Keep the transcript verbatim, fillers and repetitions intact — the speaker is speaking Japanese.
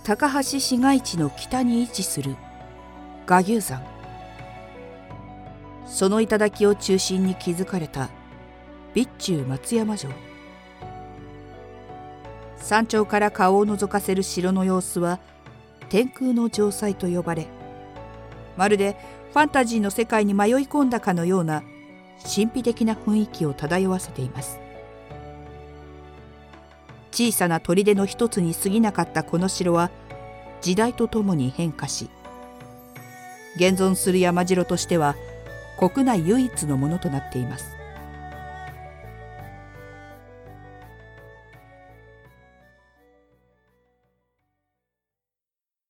高梁市街地の北に位置する臥牛山、その頂を中心に築かれた備中松山城。山頂から顔を覗かせる城の様子は天空の城塞と呼ばれ、まるでファンタジーの世界に迷い込んだかのような神秘的な雰囲気を漂わせています。小さな砦の一つに過ぎなかったこの城は時代とともに変化し、現存する山城としては国内唯一のものとなっています。